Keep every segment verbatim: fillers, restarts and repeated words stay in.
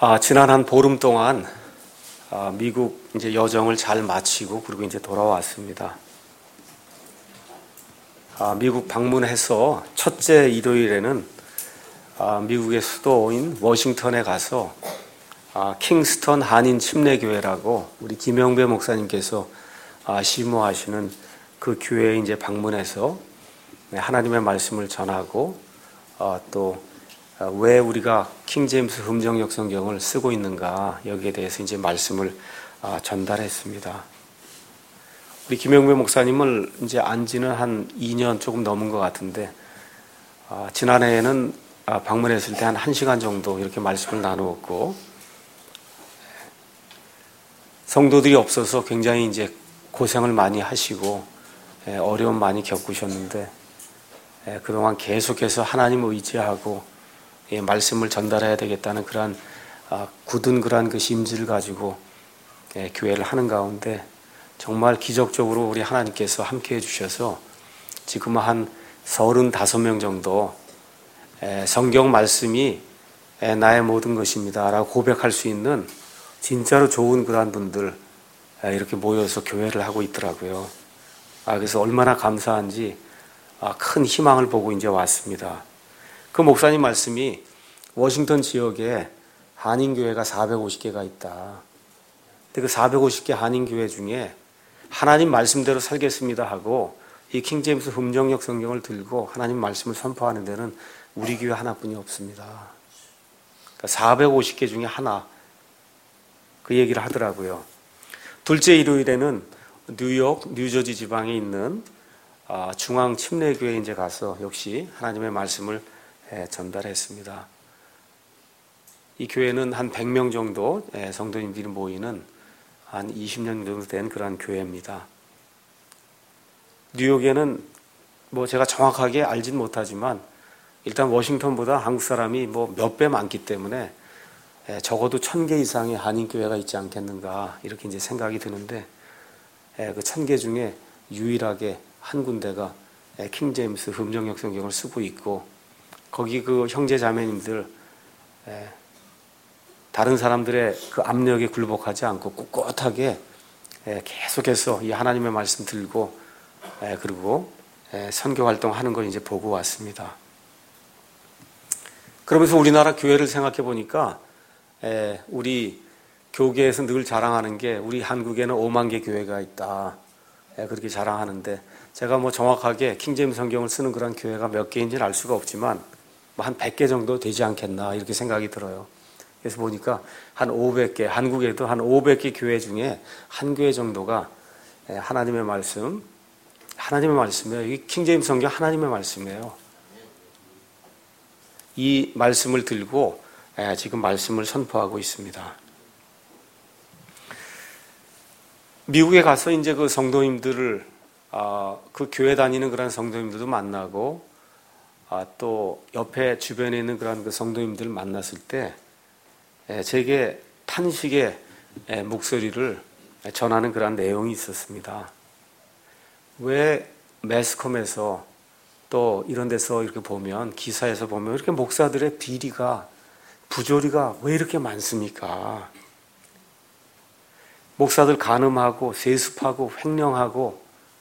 아, 지난 한 보름 동안 아, 미국 이제 여정을 잘 마치고 그리고 이제 돌아왔습니다. 아, 미국 방문해서 첫째 일요일에는 아, 미국의 수도인 워싱턴에 가서 아, 킹스턴 한인 침례교회라고 우리 김영배 목사님께서 아, 시무하시는 그 교회에 이제 방문해서 하나님의 말씀을 전하고 아, 또 왜 우리가 킹제임스 흠정역 성경을 쓰고 있는가 여기에 대해서 이제 말씀을 전달했습니다. 우리 김영배 목사님을 이제 안지는 한 이 년 조금 넘은 것 같은데 지난해에는 방문했을 때 한 한 시간 정도 이렇게 말씀을 나누었고 성도들이 없어서 굉장히 이제 고생을 많이 하시고 어려움 많이 겪으셨는데 그동안 계속해서 하나님을 의지하고 예, 말씀을 전달해야 되겠다는 그러한 아, 굳은 그러한 그 심지를 가지고 예, 교회를 하는 가운데 정말 기적적으로 우리 하나님께서 함께해 주셔서 지금 한 서른다섯 명 정도 예, 성경 말씀이 예, 나의 모든 것입니다 라고 고백할 수 있는 진짜로 좋은 그러한 분들 예, 이렇게 모여서 교회를 하고 있더라고요. 아, 그래서 얼마나 감사한지 아, 큰 희망을 보고 이제 왔습니다. 그 목사님 말씀이 워싱턴 지역에 한인교회가 사백오십 개가 있다. 근데 그 사백오십 개 한인교회 중에 하나님 말씀대로 살겠습니다 하고 이 킹제임스 흠정역 성경을 들고 하나님 말씀을 선포하는 데는 우리 교회 하나뿐이 없습니다. 그러니까 사백오십 개 중에 하나 그 얘기를 하더라고요. 둘째 일요일에는 뉴욕, 뉴저지 지방에 있는 중앙 침례교회에 이제 가서 역시 하나님의 말씀을 전달했습니다. 이 교회는 한 백 명 정도 성도님들이 모이는 한 이십 년 정도 된 그런 교회입니다. 뉴욕에는 뭐 제가 정확하게 알진 못하지만 일단 워싱턴보다 한국 사람이 뭐 몇 배 많기 때문에 적어도 천 개 이상의 한인 교회가 있지 않겠는가 이렇게 이제 생각이 드는데 그 천 개 중에 유일하게 한 군데가 킹제임스 흠정역 성경을 쓰고 있고 거기 그 형제 자매님들 다른 사람들의 그 압력에 굴복하지 않고 꿋꿋하게 계속해서 이 하나님의 말씀 들고 그리고 선교 활동하는 걸 이제 보고 왔습니다. 그러면서 우리나라 교회를 생각해 보니까 우리 교계에서 늘 자랑하는 게 우리 한국에는 오만 개 교회가 있다 그렇게 자랑하는데 제가 뭐 정확하게 킹제임스 성경을 쓰는 그런 교회가 몇 개인지는 알 수가 없지만 한 백 개 정도 되지 않겠나 이렇게 생각이 들어요. 그래서 보니까 한 오백 개, 한국에도 한 오백 개 교회 중에 한 교회 정도가 하나님의 말씀, 하나님의 말씀이에요. 이 킹제임스 성경 하나님의 말씀이에요. 이 말씀을 들고 지금 말씀을 선포하고 있습니다. 미국에 가서 이제 그 성도님들을 그 교회 다니는 그런 성도님들도 만나고 아, 또 옆에 주변에 있는 그런 그 성도님들을 만났을 때 제게 탄식의 목소리를 전하는 그런 내용이 있었습니다. 왜 매스컴에서 또 이런 데서 이렇게 보면 기사에서 보면 이렇게 목사들의 비리가 부조리가 왜 이렇게 많습니까? 목사들 간음하고 세습하고 횡령하고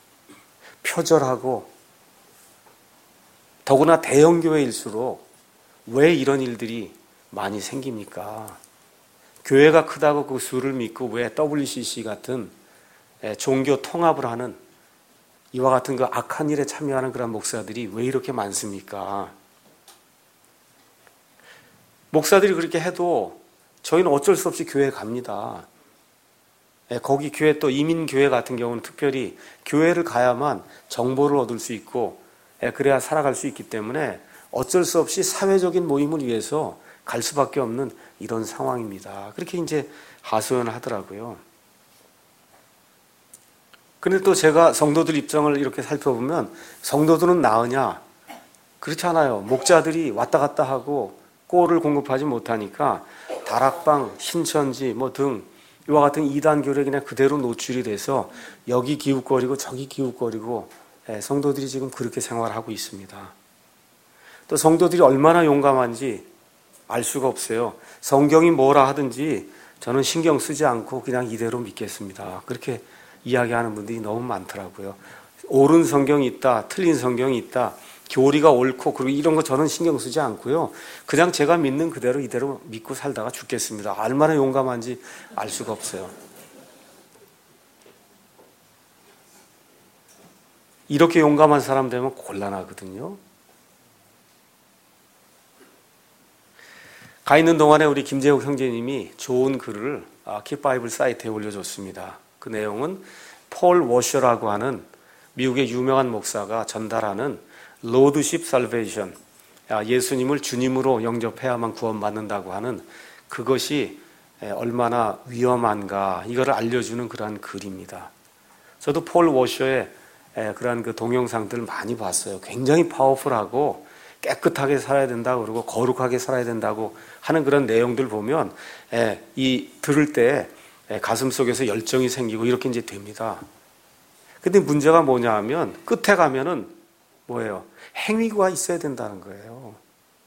표절하고 더구나 대형교회일수록 왜 이런 일들이 많이 생깁니까? 교회가 크다고 그 수를 믿고 왜 더블유씨씨 같은 종교 통합을 하는 이와 같은 그 악한 일에 참여하는 그런 목사들이 왜 이렇게 많습니까? 목사들이 그렇게 해도 저희는 어쩔 수 없이 교회에 갑니다. 거기 교회 또 이민교회 같은 경우는 특별히 교회를 가야만 정보를 얻을 수 있고 그래야 살아갈 수 있기 때문에 어쩔 수 없이 사회적인 모임을 위해서 갈 수밖에 없는 이런 상황입니다. 그렇게 이제 하소연을 하더라고요. 그런데 또 제가 성도들 입장을 이렇게 살펴보면 성도들은 나으냐? 그렇지 않아요. 목자들이 왔다 갔다 하고 꼴을 공급하지 못하니까 다락방, 신천지 뭐 등 이와 같은 이단교에 그냥 그대로 노출이 돼서 여기 기웃거리고 저기 기웃거리고 성도들이 지금 그렇게 생활하고 있습니다. 또 성도들이 얼마나 용감한지 알 수가 없어요. 성경이 뭐라 하든지 저는 신경 쓰지 않고 그냥 이대로 믿겠습니다. 그렇게 이야기하는 분들이 너무 많더라고요. 옳은 성경이 있다, 틀린 성경이 있다, 교리가 옳고 그리고 이런 거 저는 신경 쓰지 않고요. 그냥 제가 믿는 그대로 이대로 믿고 살다가 죽겠습니다. 얼마나 용감한지 알 수가 없어요. 이렇게 용감한 사람 되면 곤란하거든요. 가 있는 동안에 우리 김재욱 형제님이 좋은 글을 킵바이블 사이트에 올려줬습니다. 그 내용은 폴 워셔라고 하는 미국의 유명한 목사가 전달하는 로드십 살베이션, 예수님을 주님으로 영접해야만 구원받는다고 하는 그것이 얼마나 위험한가 이거를 알려주는 그러한 글입니다. 저도 폴 워셔의 그러한 그 동영상들을 많이 봤어요. 굉장히 파워풀하고 깨끗하게 살아야 된다고 그러고 거룩하게 살아야 된다고 하는 그런 내용들 보면 이 들을 때 가슴 속에서 열정이 생기고 이렇게 이제 됩니다. 근데 문제가 뭐냐 하면 끝에 가면은 뭐예요? 행위가 있어야 된다는 거예요.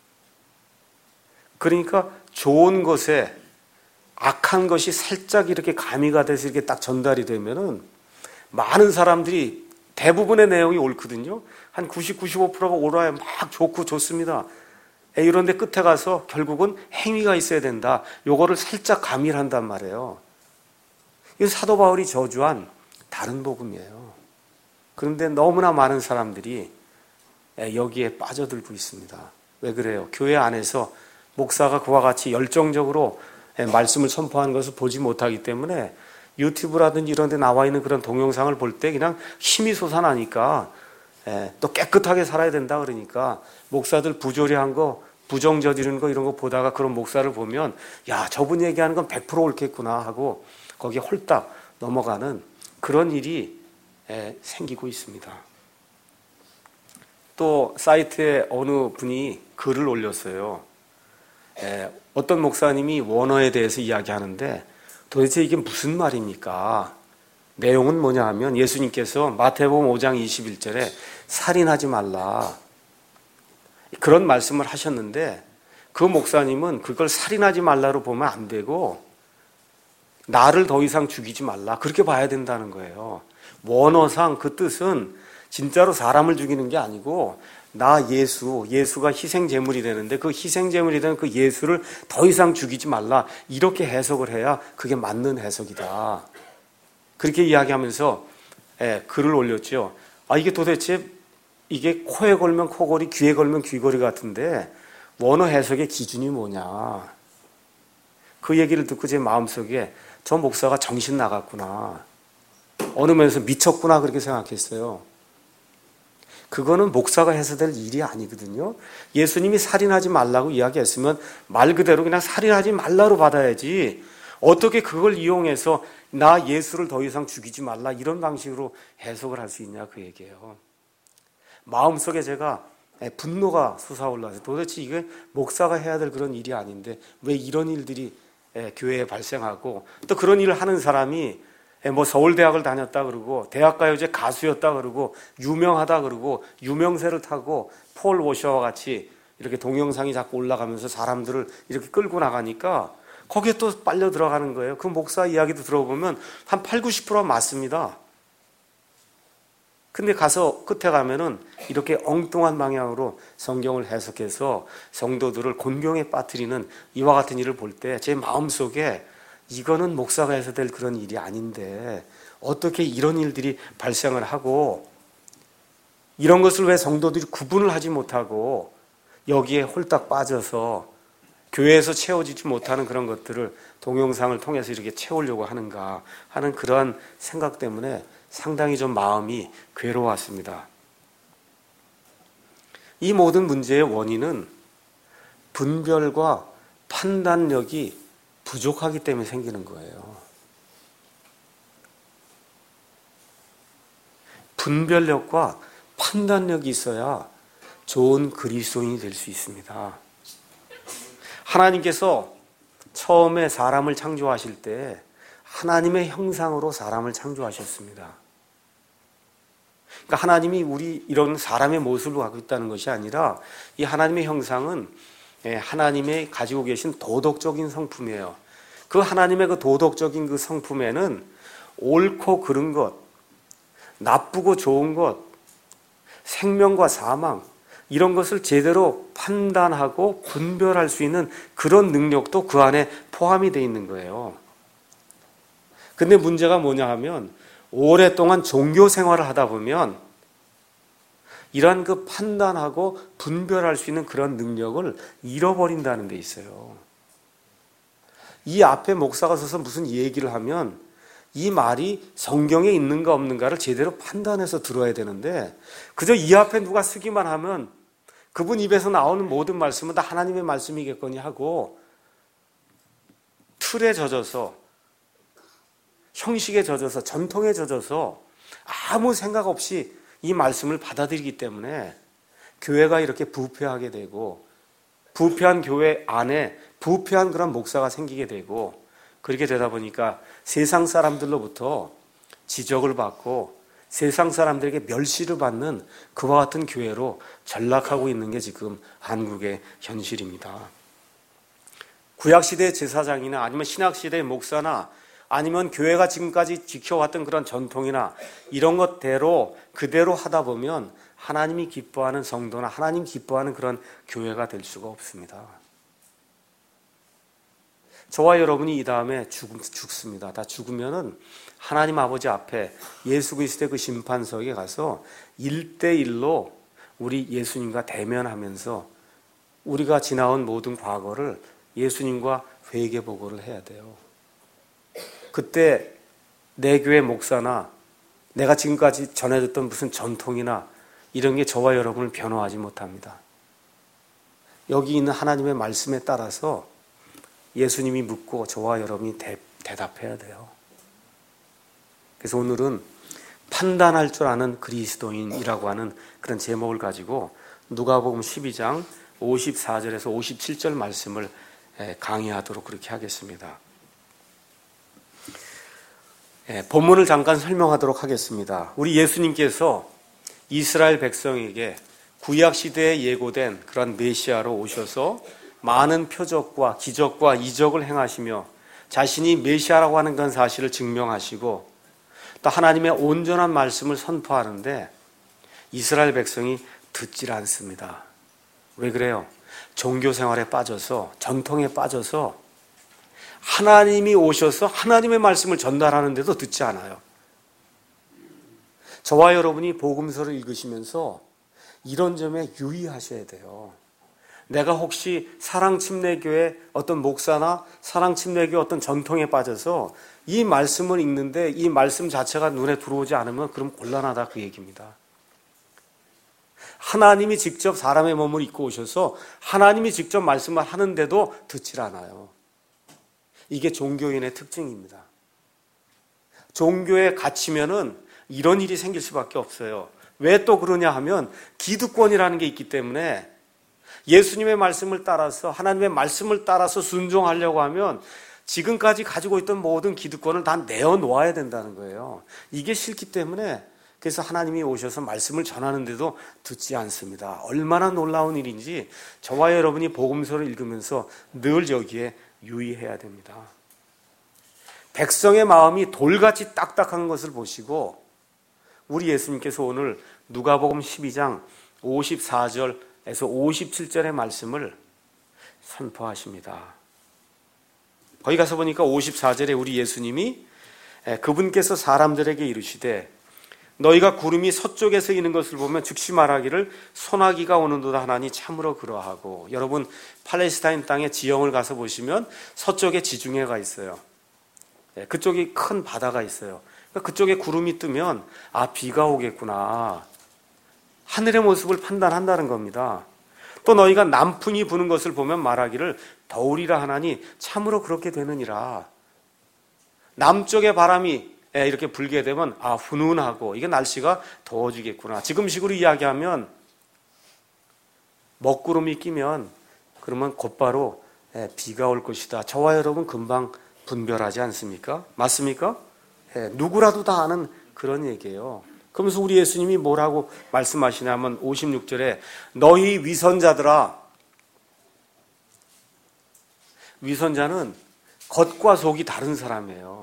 그러니까 좋은 것에 악한 것이 살짝 이렇게 가미가 돼서 이렇게 딱 전달이 되면은 많은 사람들이 대부분의 내용이 옳거든요. 한 구십, 구십오 퍼센트가 옳아야 막 좋고 좋습니다. 이런데 끝에 가서 결국은 행위가 있어야 된다. 요거를 살짝 가미를 한단 말이에요. 이건 사도 바울이 저주한 다른 복음이에요. 그런데 너무나 많은 사람들이 여기에 빠져들고 있습니다. 왜 그래요? 교회 안에서 목사가 그와 같이 열정적으로 말씀을 선포하는 것을 보지 못하기 때문에 유튜브라든지 이런 데 나와 있는 그런 동영상을 볼 때 그냥 힘이 솟아나니까 또 깨끗하게 살아야 된다 그러니까 목사들 부조리한 거, 부정 저지르는 거 이런 거 보다가 그런 목사를 보면 야, 저분 얘기하는 건 백 퍼센트 옳겠구나 하고 거기에 홀딱 넘어가는 그런 일이 생기고 있습니다. 또 사이트에 어느 분이 글을 올렸어요. 어떤 목사님이 원어에 대해서 이야기하는데 도대체 이게 무슨 말입니까? 내용은 뭐냐 하면 예수님께서 마태복음 오 장 이십일 절에 살인하지 말라 그런 말씀을 하셨는데 그 목사님은 그걸 살인하지 말라로 보면 안 되고 나를 더 이상 죽이지 말라 그렇게 봐야 된다는 거예요. 원어상 그 뜻은 진짜로 사람을 죽이는 게 아니고 나 예수, 예수가 희생제물이 되는데 그 희생제물이 되는 그 예수를 더 이상 죽이지 말라 이렇게 해석을 해야 그게 맞는 해석이다. 그렇게 이야기하면서 예, 글을 올렸죠. 아 이게 도대체 이게 코에 걸면 코걸이, 귀에 걸면 귀걸이 같은데 원어 해석의 기준이 뭐냐. 그 얘기를 듣고 제 마음속에 저 목사가 정신 나갔구나. 어느 면에서 미쳤구나 그렇게 생각했어요. 그거는 목사가 해서 될 일이 아니거든요. 예수님이 살인하지 말라고 이야기했으면 말 그대로 그냥 살인하지 말라로 받아야지 어떻게 그걸 이용해서 나 예수를 더 이상 죽이지 말라 이런 방식으로 해석을 할 수 있냐 그 얘기예요. 마음속에 제가 분노가 솟아올라서 도대체 이게 목사가 해야 될 그런 일이 아닌데 왜 이런 일들이 교회에 발생하고 또 그런 일을 하는 사람이 뭐 서울대학을 다녔다 그러고 대학가요제 가수였다 그러고 유명하다 그러고 유명세를 타고 폴 워셔와 같이 이렇게 동영상이 자꾸 올라가면서 사람들을 이렇게 끌고 나가니까 거기에 또 빨려 들어가는 거예요. 그 목사 이야기도 들어보면 한 팔, 구십 퍼센트가 맞습니다. 근데 가서 끝에 가면은 이렇게 엉뚱한 방향으로 성경을 해석해서 성도들을 곤경에 빠뜨리는 이와 같은 일을 볼 때 제 마음속에 이거는 목사가 해서 될 그런 일이 아닌데 어떻게 이런 일들이 발생을 하고 이런 것을 왜 성도들이 구분을 하지 못하고 여기에 홀딱 빠져서 교회에서 채워지지 못하는 그런 것들을 동영상을 통해서 이렇게 채우려고 하는가 하는 그러한 생각 때문에 상당히 좀 마음이 괴로웠습니다. 이 모든 문제의 원인은 분별과 판단력이 부족하기 때문에 생기는 거예요. 분별력과 판단력이 있어야 좋은 그리스도인이 될 수 있습니다. 하나님께서 처음에 사람을 창조하실 때 하나님의 형상으로 사람을 창조하셨습니다. 그러니까 하나님이 우리 이런 사람의 모습을 갖고 있다는 것이 아니라 이 하나님의 형상은 하나님의 가지고 계신 도덕적인 성품이에요. 그 하나님의 그 도덕적인 그 성품에는 옳고 그른 것, 나쁘고 좋은 것, 생명과 사망, 이런 것을 제대로 판단하고 분별할 수 있는 그런 능력도 그 안에 포함이 되어 있는 거예요. 근데 문제가 뭐냐 하면 오랫동안 종교 생활을 하다 보면 이러한 그 판단하고 분별할 수 있는 그런 능력을 잃어버린다는 데 있어요. 이 앞에 목사가 서서 무슨 얘기를 하면 이 말이 성경에 있는가 없는가를 제대로 판단해서 들어야 되는데 그저 이 앞에 누가 쓰기만 하면 그분 입에서 나오는 모든 말씀은 다 하나님의 말씀이겠거니 하고 틀에 젖어서 형식에 젖어서 전통에 젖어서 아무 생각 없이 이 말씀을 받아들이기 때문에 교회가 이렇게 부패하게 되고 부패한 교회 안에 부패한 그런 목사가 생기게 되고 그렇게 되다 보니까 세상 사람들로부터 지적을 받고 세상 사람들에게 멸시를 받는 그와 같은 교회로 전락하고 있는 게 지금 한국의 현실입니다. 구약시대의 제사장이나 아니면 신약시대의 목사나 아니면 교회가 지금까지 지켜왔던 그런 전통이나 이런 것대로 그대로 하다 보면 하나님이 기뻐하는 성도나 하나님 기뻐하는 그런 교회가 될 수가 없습니다. 저와 여러분이 이 다음에 죽, 죽습니다. 다 죽으면은 하나님 아버지 앞에 예수 그리스도의 그 심판석에 가서 일대일로 우리 예수님과 대면하면서 우리가 지나온 모든 과거를 예수님과 회개보고를 해야 돼요. 그때 내 교회 목사나 내가 지금까지 전해졌던 무슨 전통이나 이런 게 저와 여러분을 변화하지 못합니다. 여기 있는 하나님의 말씀에 따라서 예수님이 묻고 저와 여러분이 대, 대답해야 돼요. 그래서 오늘은 판단할 줄 아는 그리스도인이라고 하는 그런 제목을 가지고 누가복음 십이 장 오십사 절에서 오십칠 절 말씀을 강의하도록 그렇게 하겠습니다. 본문을 잠깐 설명하도록 하겠습니다. 우리 예수님께서 이스라엘 백성에게 구약시대에 예고된 그런 메시아로 오셔서 많은 표적과 기적과 이적을 행하시며 자신이 메시아라고 하는 그런 사실을 증명하시고 또 하나님의 온전한 말씀을 선포하는데 이스라엘 백성이 듣질 않습니다. 왜 그래요? 종교 생활에 빠져서 전통에 빠져서 하나님이 오셔서 하나님의 말씀을 전달하는데도 듣지 않아요. 저와 여러분이 복음서를 읽으시면서 이런 점에 유의하셔야 돼요. 내가 혹시 사랑침례교회 어떤 목사나 사랑침례교회 어떤 전통에 빠져서 이 말씀을 읽는데 이 말씀 자체가 눈에 들어오지 않으면 그럼 곤란하다 그 얘기입니다. 하나님이 직접 사람의 몸을 입고 오셔서 하나님이 직접 말씀을 하는데도 듣질 않아요. 이게 종교인의 특징입니다. 종교에 갇히면은 이런 일이 생길 수밖에 없어요. 왜 또 그러냐 하면 기득권이라는 게 있기 때문에 예수님의 말씀을 따라서 하나님의 말씀을 따라서 순종하려고 하면 지금까지 가지고 있던 모든 기득권을 다 내어놓아야 된다는 거예요. 이게 싫기 때문에 그래서 하나님이 오셔서 말씀을 전하는데도 듣지 않습니다. 얼마나 놀라운 일인지 저와 여러분이 복음서를 읽으면서 늘 여기에 유의해야 됩니다. 백성의 마음이 돌같이 딱딱한 것을 보시고 우리 예수님께서 오늘 누가복음 십이 장 오십사 절에서 오십칠 절의 말씀을 선포하십니다. 거기 가서 보니까 오십사 절에 우리 예수님이 그분께서 사람들에게 이르시되 너희가 구름이 서쪽에서 이는 것을 보면 즉시 말하기를 소나기가 오는도다 하나니 참으로 그러하고. 여러분 팔레스타인 땅의 지형을 가서 보시면 서쪽에 지중해가 있어요. 그쪽이 큰 바다가 있어요. 그쪽에 구름이 뜨면 아 비가 오겠구나. 하늘의 모습을 판단한다는 겁니다. 또 너희가 남풍이 부는 것을 보면 말하기를 더우리라 하나니 참으로 그렇게 되느니라. 남쪽의 바람이 이렇게 불게 되면 아 훈훈하고 이게 날씨가 더워지겠구나. 지금식으로 이야기하면 먹구름이 끼면 그러면 곧바로 비가 올 것이다. 저와 여러분 금방 분별하지 않습니까? 맞습니까? 누구라도 다 아는 그런 얘기예요. 그러면서 우리 예수님이 뭐라고 말씀하시냐면 오십육 절에 너희 위선자들아 위선자는 겉과 속이 다른 사람이에요.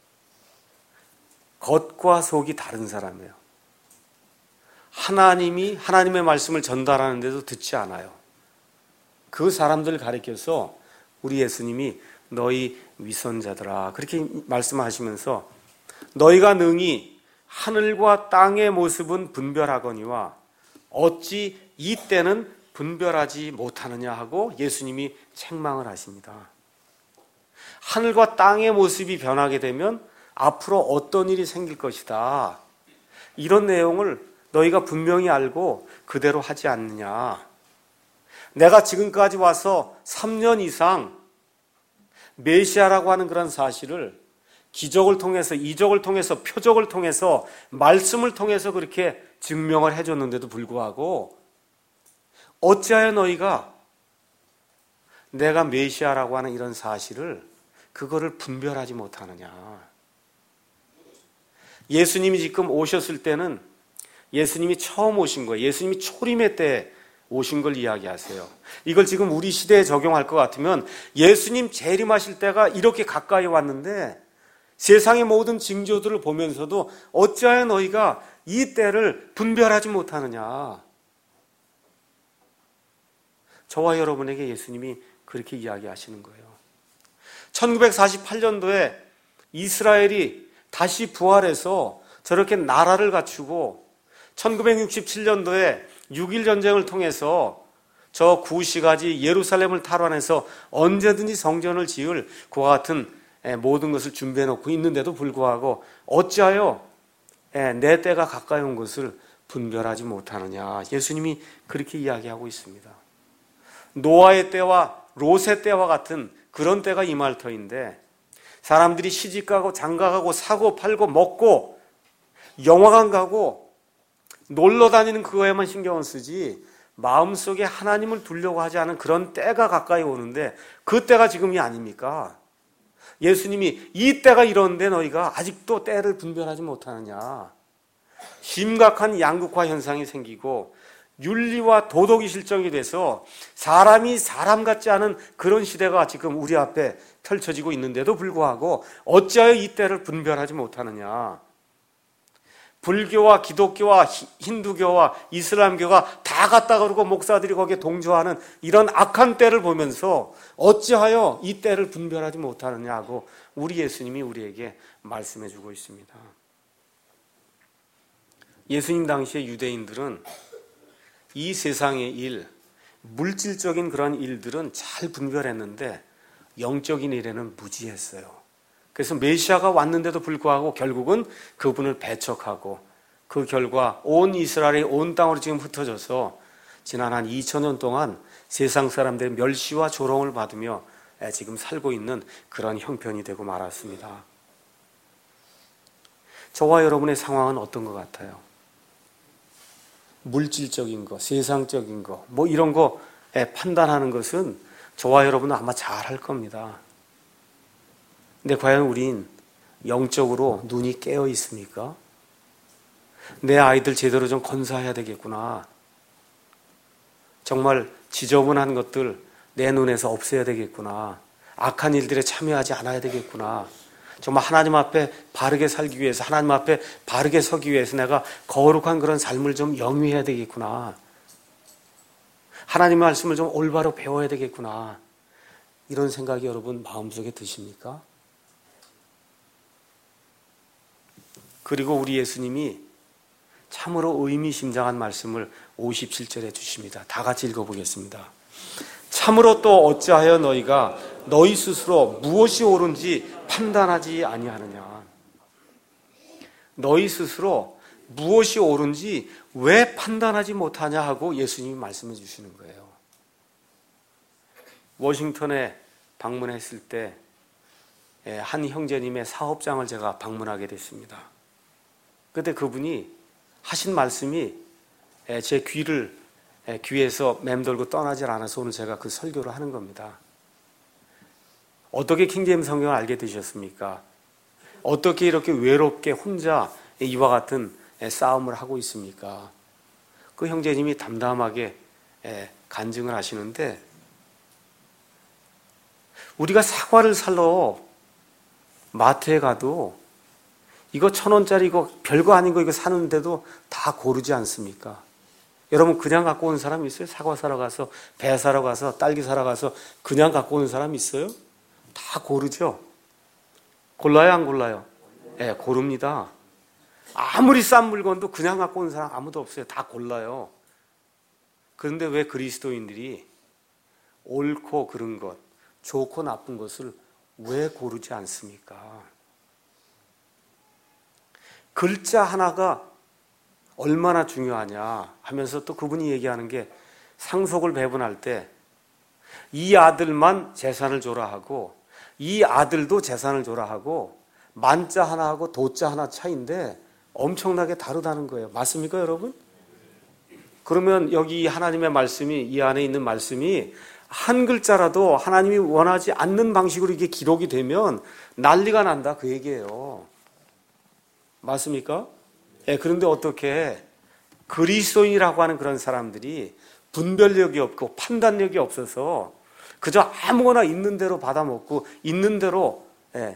겉과 속이 다른 사람이에요. 하나님이 하나님의 말씀을 전달하는데도 듣지 않아요. 그 사람들을 가리켜서 우리 예수님이 너희 위선자들아 그렇게 말씀하시면서 너희가 능히 하늘과 땅의 모습은 분별하거니와 어찌 이 때는 분별하지 못하느냐 하고 예수님이 책망을 하십니다. 하늘과 땅의 모습이 변하게 되면 앞으로 어떤 일이 생길 것이다. 이런 내용을 너희가 분명히 알고 그대로 하지 않느냐. 내가 지금까지 와서 삼 년 이상 메시아라고 하는 그런 사실을 기적을 통해서, 이적을 통해서, 표적을 통해서, 말씀을 통해서 그렇게 증명을 해줬는데도 불구하고 어찌하여 너희가 내가 메시아라고 하는 이런 사실을 그거를 분별하지 못하느냐. 예수님이 지금 오셨을 때는 예수님이 처음 오신 거예요. 예수님이 초림의 때 오신 걸 이야기하세요. 이걸 지금 우리 시대에 적용할 것 같으면 예수님 재림하실 때가 이렇게 가까이 왔는데 세상의 모든 징조들을 보면서도 어찌하여 너희가 이 때를 분별하지 못하느냐. 저와 여러분에게 예수님이 그렇게 이야기하시는 거예요. 천구백사십팔 년도에 이스라엘이 다시 부활해서 저렇게 나라를 갖추고 천구백육십칠 년도에 육일 전쟁을 통해서 저 구시가지 예루살렘을 탈환해서 언제든지 성전을 지을 그와 같은 모든 것을 준비해 놓고 있는데도 불구하고 어찌하여 내 때가 가까이 온 것을 분별하지 못하느냐. 예수님이 그렇게 이야기하고 있습니다. 노아의 때와 롯의 때와 같은 그런 때가 임할 터인데 사람들이 시집가고 장가가고 사고 팔고 먹고 영화관 가고 놀러 다니는 그거에만 신경을 쓰지 마음속에 하나님을 두려고 하지 않은 그런 때가 가까이 오는데 그 때가 지금이 아닙니까? 예수님이 이 때가 이런데 너희가 아직도 때를 분별하지 못하느냐. 심각한 양극화 현상이 생기고 윤리와 도덕이 실정이 돼서 사람이 사람 같지 않은 그런 시대가 지금 우리 앞에 펼쳐지고 있는데도 불구하고 어찌하여 이 때를 분별하지 못하느냐. 불교와 기독교와 힌두교와 이슬람교가 다 갔다 그러고 목사들이 거기에 동조하는 이런 악한 때를 보면서 어찌하여 이 때를 분별하지 못하느냐고 우리 예수님이 우리에게 말씀해 주고 있습니다. 예수님 당시의 유대인들은 이 세상의 일, 물질적인 그런 일들은 잘 분별했는데 영적인 일에는 무지했어요. 그래서 메시아가 왔는데도 불구하고 결국은 그분을 배척하고 그 결과 온 이스라엘이 온 땅으로 지금 흩어져서 지난 한 이천 년 동안 세상 사람들의 멸시와 조롱을 받으며 지금 살고 있는 그런 형편이 되고 말았습니다. 저와 여러분의 상황은 어떤 것 같아요? 물질적인 거, 세상적인 거, 뭐 이런 거 판단하는 것은 저와 여러분은 아마 잘 할 겁니다. 근데 과연 우린 영적으로 눈이 깨어 있습니까? 내 아이들 제대로 좀 건사해야 되겠구나. 정말 지저분한 것들 내 눈에서 없애야 되겠구나. 악한 일들에 참여하지 않아야 되겠구나. 정말 하나님 앞에 바르게 살기 위해서, 하나님 앞에 바르게 서기 위해서 내가 거룩한 그런 삶을 좀 영위해야 되겠구나. 하나님의 말씀을 좀 올바로 배워야 되겠구나. 이런 생각이 여러분 마음속에 드십니까? 그리고 우리 예수님이 참으로 의미심장한 말씀을 오십칠 절에 주십니다. 다 같이 읽어보겠습니다. 참으로 또 어찌하여 너희가 너희 스스로 무엇이 옳은지 판단하지 아니하느냐. 너희 스스로 무엇이 옳은지 왜 판단하지 못하냐 하고 예수님이 말씀해 주시는 거예요. 워싱턴에 방문했을 때 한 형제님의 사업장을 제가 방문하게 됐습니다. 그때 그분이 하신 말씀이 제 귀를 귀에서 맴돌고 떠나질 않아서 오늘 제가 그 설교를 하는 겁니다. 어떻게 킹제임스 성경을 알게 되셨습니까? 어떻게 이렇게 외롭게 혼자 이와 같은 싸움을 하고 있습니까? 그 형제님이 담담하게 간증을 하시는데 우리가 사과를 사러 마트에 가도 이거 천 원짜리 이거 별거 아닌 거 이거 사는데도 다 고르지 않습니까? 여러분 그냥 갖고 온 사람 있어요? 사과 사러 가서, 배 사러 가서, 딸기 사러 가서 그냥 갖고 오는 사람 있어요? 다 고르죠? 골라요, 안 골라요? 예, 네, 고릅니다. 아무리 싼 물건도 그냥 갖고 오는 사람 아무도 없어요. 다 골라요. 그런데 왜 그리스도인들이 옳고 그른 것, 좋고 나쁜 것을 왜 고르지 않습니까? 글자 하나가 얼마나 중요하냐 하면서 또 그분이 얘기하는 게 상속을 배분할 때 이 아들만 재산을 줘라 하고 이 아들도 재산을 줘라 하고 만자 하나하고 도자 하나 차이인데 엄청나게 다르다는 거예요. 맞습니까, 여러분? 그러면 여기 하나님의 말씀이, 이 안에 있는 말씀이 한 글자라도 하나님이 원하지 않는 방식으로 이게 기록이 되면 난리가 난다 그 얘기예요. 맞습니까? 예, 그런데 어떻게 그리스도인이라고 하는 그런 사람들이 분별력이 없고 판단력이 없어서 그저 아무거나 있는 대로 받아먹고 있는 대로 예,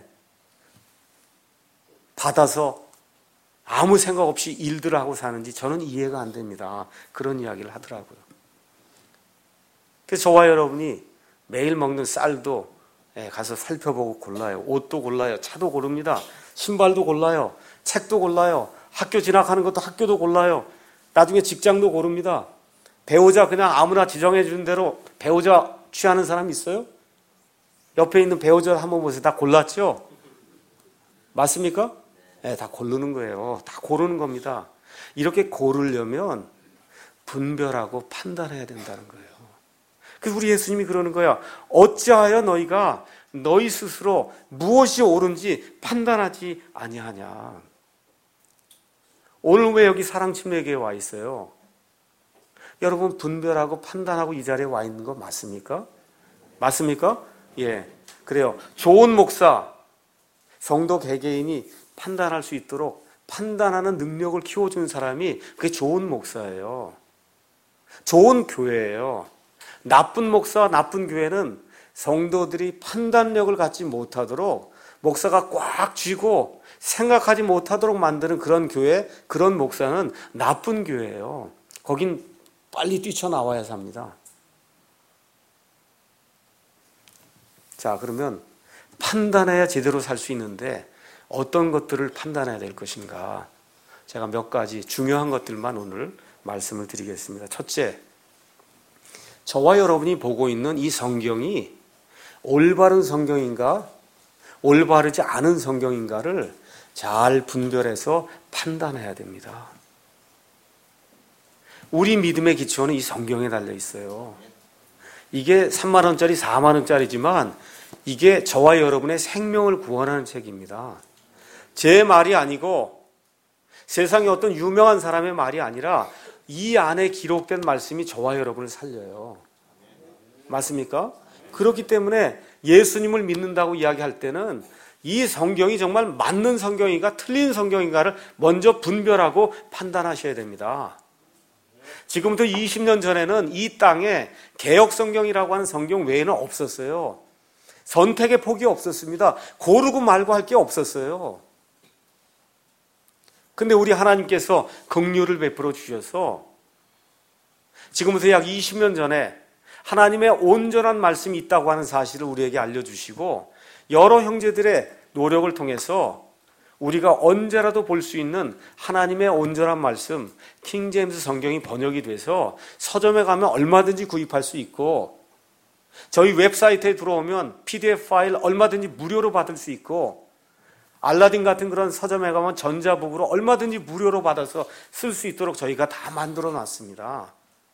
받아서 아무 생각 없이 일들을 하고 사는지 저는 이해가 안 됩니다. 그런 이야기를 하더라고요. 그래서 저와 여러분이 매일 먹는 쌀도 예, 가서 살펴보고 골라요. 옷도 골라요. 차도 고릅니다. 신발도 골라요. 책도 골라요. 학교 진학하는 것도 학교도 골라요. 나중에 직장도 고릅니다. 배우자 그냥 아무나 지정해 주는 대로 배우자 취하는 사람 있어요? 옆에 있는 배우자 한번 보세요. 다 골랐죠? 맞습니까? 네, 다 고르는 거예요. 다 고르는 겁니다. 이렇게 고르려면 분별하고 판단해야 된다는 거예요. 그래서 우리 예수님이 그러는 거야. 어찌하여 너희가 너희 스스로 무엇이 옳은지 판단하지 아니하냐. 오늘 왜 여기 사랑침례교회에 와 있어요? 여러분 분별하고 판단하고 이 자리에 와 있는 거 맞습니까? 맞습니까? 예, 그래요. 좋은 목사, 성도 개개인이 판단할 수 있도록 판단하는 능력을 키워주는 사람이 그게 좋은 목사예요. 좋은 교회예요. 나쁜 목사, 나쁜 교회는 성도들이 판단력을 갖지 못하도록 목사가 꽉 쥐고 생각하지 못하도록 만드는 그런 교회, 그런 목사는 나쁜 교회예요. 거긴 빨리 뛰쳐나와야 삽니다. 자, 그러면 판단해야 제대로 살 수 있는데 어떤 것들을 판단해야 될 것인가? 제가 몇 가지 중요한 것들만 오늘 말씀을 드리겠습니다. 첫째, 저와 여러분이 보고 있는 이 성경이 올바른 성경인가, 올바르지 않은 성경인가를 잘 분별해서 판단해야 됩니다. 우리 믿음의 기초는 이 성경에 달려 있어요. 이게 삼만 원짜리, 사만 원짜리지만 이게 저와 여러분의 생명을 구원하는 책입니다. 제 말이 아니고 세상에 어떤 유명한 사람의 말이 아니라 이 안에 기록된 말씀이 저와 여러분을 살려요. 맞습니까? 그렇기 때문에 예수님을 믿는다고 이야기할 때는 이 성경이 정말 맞는 성경인가 틀린 성경인가를 먼저 분별하고 판단하셔야 됩니다. 지금부터 이십 년 전에는 이 땅에 개역 성경이라고 하는 성경 외에는 없었어요. 선택의 폭이 없었습니다. 고르고 말고 할 게 없었어요. 근데 우리 하나님께서 긍휼을 베풀어 주셔서 지금부터 약 이십 년 전에 하나님의 온전한 말씀이 있다고 하는 사실을 우리에게 알려주시고 여러 형제들의 노력을 통해서 우리가 언제라도 볼 수 있는 하나님의 온전한 말씀, 킹제임스 성경이 번역이 돼서 서점에 가면 얼마든지 구입할 수 있고 저희 웹사이트에 들어오면 피디에프 파일 얼마든지 무료로 받을 수 있고 알라딘 같은 그런 서점에 가면 전자북으로 얼마든지 무료로 받아서 쓸 수 있도록 저희가 다 만들어 놨습니다.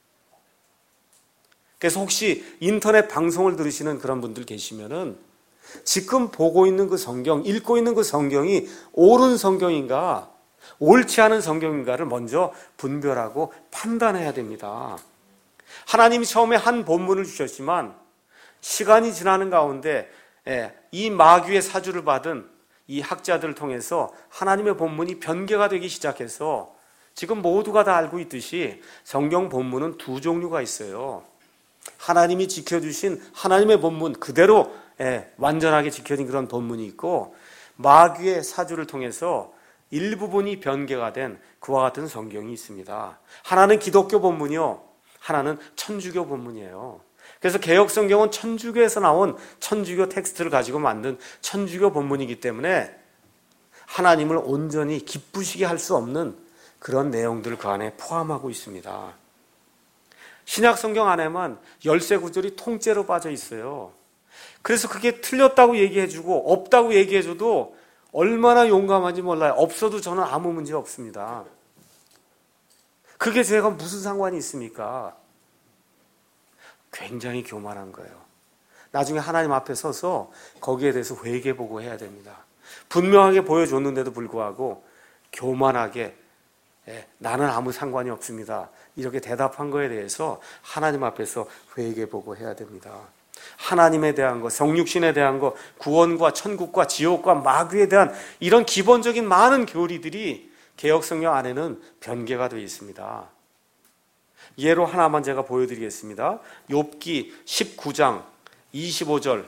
그래서 혹시 인터넷 방송을 들으시는 그런 분들 계시면은 지금 보고 있는 그 성경, 읽고 있는 그 성경이 옳은 성경인가, 옳지 않은 성경인가를 먼저 분별하고 판단해야 됩니다. 하나님이 처음에 한 본문을 주셨지만 시간이 지나는 가운데 이 마귀의 사주를 받은 이 학자들을 통해서 하나님의 본문이 변개가 되기 시작해서 지금 모두가 다 알고 있듯이 성경 본문은 두 종류가 있어요. 하나님이 지켜주신 하나님의 본문 그대로 예, 완전하게 지켜진 그런 본문이 있고, 마귀의 사주를 통해서 일부분이 변개가 된 그와 같은 성경이 있습니다. 하나는 기독교 본문이요, 하나는 천주교 본문이에요. 그래서 개혁 성경은 천주교에서 나온 천주교 텍스트를 가지고 만든 천주교 본문이기 때문에 하나님을 온전히 기쁘시게 할 수 없는 그런 내용들을 그 안에 포함하고 있습니다. 신약 성경 안에만 열세 구절이 통째로 빠져 있어요. 그래서 그게 틀렸다고 얘기해주고 없다고 얘기해줘도 얼마나 용감한지 몰라요. 없어도 저는 아무 문제 없습니다. 그게 제가 무슨 상관이 있습니까? 굉장히 교만한 거예요. 나중에 하나님 앞에 서서 거기에 대해서 회개보고 해야 됩니다. 분명하게 보여줬는데도 불구하고 교만하게 예, 나는 아무 상관이 없습니다, 이렇게 대답한 거에 대해서 하나님 앞에서 회개보고 해야 됩니다. 하나님에 대한 것, 성육신에 대한 것, 구원과 천국과 지옥과 마귀에 대한 이런 기본적인 많은 교리들이 개역성경 안에는 변개가 되어 있습니다. 예로 하나만 제가 보여드리겠습니다. 욥기 십구 장 이십오 절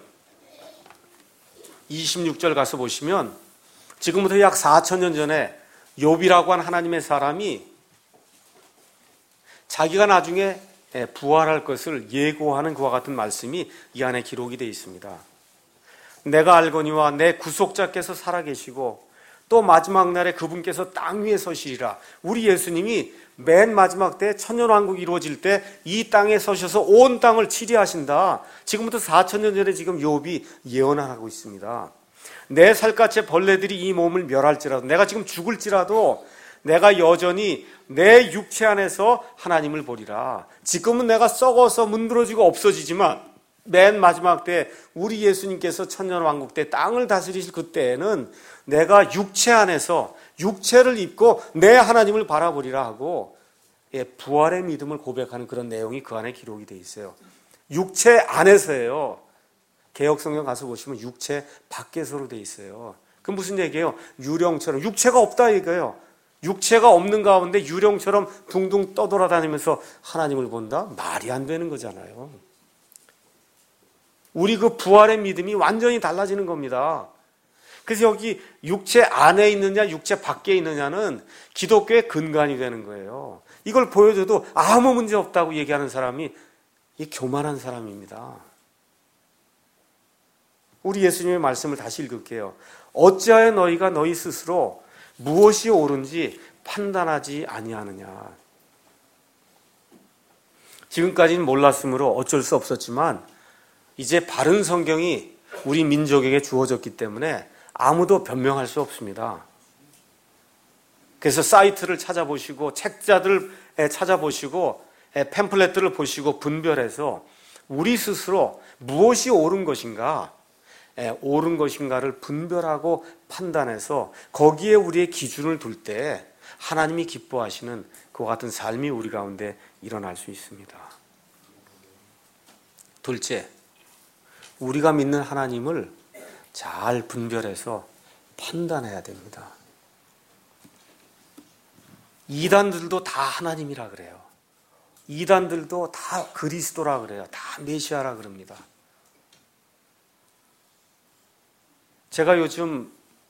이십육 절 가서 보시면 지금부터 약 사천 년 전에 욥이라고 한 하나님의 사람이 자기가 나중에 부활할 것을 예고하는 그와 같은 말씀이 이 안에 기록이 되어 있습니다. 내가 알거니와 내 구속자께서 살아계시고 또 마지막 날에 그분께서 땅 위에 서시리라. 우리 예수님이 맨 마지막 때 천년왕국이 이루어질 때 이 땅에 서셔서 온 땅을 치리하신다. 지금부터 사천 년 전에 지금 욥이 예언을 하고 있습니다. 내 살갗의 벌레들이 이 몸을 멸할지라도, 내가 지금 죽을지라도 내가 여전히 내 육체 안에서 하나님을 보리라. 지금은 내가 썩어서 문드러지고 없어지지만 맨 마지막 때 우리 예수님께서 천년왕국 때 땅을 다스리실 그때에는 내가 육체 안에서 육체를 입고 내 하나님을 바라보리라 하고, 예, 부활의 믿음을 고백하는 그런 내용이 그 안에 기록이 되어 있어요. 육체 안에서예요. 개역성경 가서 보시면 육체 밖에서로 되어 있어요. 그 무슨 얘기예요? 유령처럼 육체가 없다 이거예요. 육체가 없는 가운데 유령처럼 둥둥 떠돌아다니면서 하나님을 본다? 말이 안 되는 거잖아요. 우리 그 부활의 믿음이 완전히 달라지는 겁니다. 그래서 여기 육체 안에 있느냐 육체 밖에 있느냐는 기독교의 근간이 되는 거예요. 이걸 보여줘도 아무 문제 없다고 얘기하는 사람이 이 교만한 사람입니다. 우리 예수님의 말씀을 다시 읽을게요. 어찌하여 너희가 너희 스스로 무엇이 옳은지 판단하지 아니하느냐. 지금까지는 몰랐으므로 어쩔 수 없었지만 이제 바른 성경이 우리 민족에게 주어졌기 때문에 아무도 변명할 수 없습니다. 그래서 사이트를 찾아보시고 책자들 찾아보시고 팸플렛들을 보시고 분별해서 우리 스스로 무엇이 옳은 것인가, 옳은 것인가를 분별하고 판단해서 거기에 우리의 기준을 둘 때 하나님이 기뻐하시는 그와 같은 삶이 우리 가운데 일어날 수 있습니다. 둘째, 우리가 믿는 하나님을 잘 분별해서 판단해야 됩니다. 이단들도 다 하나님이라 그래요. 이단들도 다 그리스도라 그래요. 다 메시아라 그럽니다. 제가 요즘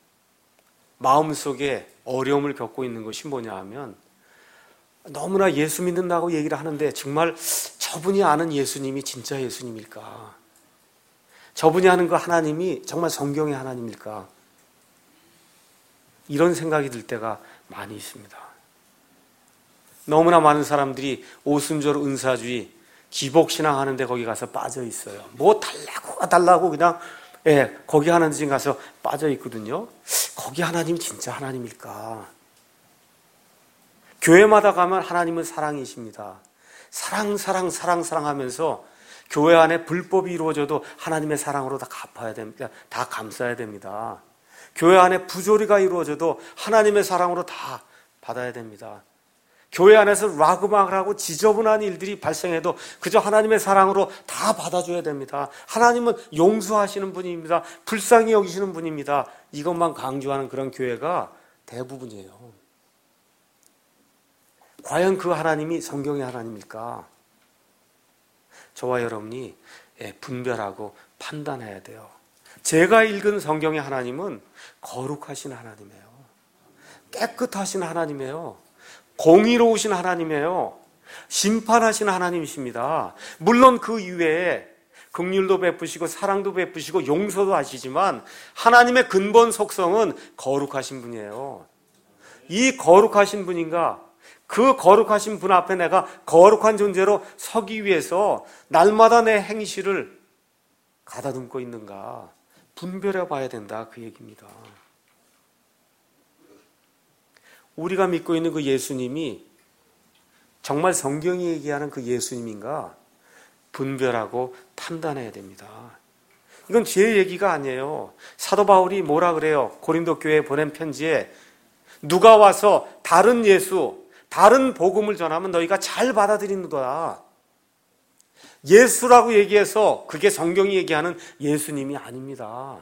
마음속에 어려움을 겪고 있는 것이 뭐냐 하면, 너무나 예수 믿는다고 얘기를 하는데 정말 저분이 아는 예수님이 진짜 예수님일까? 저분이 아는 그 하나님이 정말 성경의 하나님일까? 이런 생각이 들 때가 많이 있습니다. 너무나 많은 사람들이 오순절 은사주의, 기복신앙 하는데 거기 가서 빠져 있어요. 뭐 달라고 달라고 그냥 예, 거기 하는 데 가서 빠져 있거든요. 거기 하나님이 진짜 하나님일까? 교회마다 가면 하나님은 사랑이십니다. 사랑 사랑 사랑 사랑 하면서 교회 안에 불법이 이루어져도 하나님의 사랑으로 다 갚아야 됩니다. 다 감싸야 됩니다. 교회 안에 부조리가 이루어져도 하나님의 사랑으로 다 받아야 됩니다. 교회 안에서 락음악을 하고 지저분한 일들이 발생해도 그저 하나님의 사랑으로 다 받아줘야 됩니다. 하나님은 용서하시는 분입니다. 불쌍히 여기시는 분입니다. 이것만 강조하는 그런 교회가 대부분이에요. 과연 그 하나님이 성경의 하나님일까? 저와 여러분이 분별하고 판단해야 돼요. 제가 읽은 성경의 하나님은 거룩하신 하나님이에요. 깨끗하신 하나님이에요. 공의로우신 하나님이에요. 심판하신 하나님이십니다. 물론 그 이외에 긍휼도 베푸시고 사랑도 베푸시고 용서도 하시지만 하나님의 근본 속성은 거룩하신 분이에요. 이 거룩하신 분인가? 그 거룩하신 분 앞에 내가 거룩한 존재로 서기 위해서 날마다 내 행실을 가다듬고 있는가 분별해 봐야 된다, 그 얘기입니다. 우리가 믿고 있는 그 예수님이 정말 성경이 얘기하는 그 예수님인가 분별하고 판단해야 됩니다. 이건 제 얘기가 아니에요. 사도 바울이 뭐라 그래요? 고린도 교회에 보낸 편지에 누가 와서 다른 예수, 다른 복음을 전하면 너희가 잘 받아들이는 거야. 예수라고 얘기해서 그게 성경이 얘기하는 예수님이 아닙니다.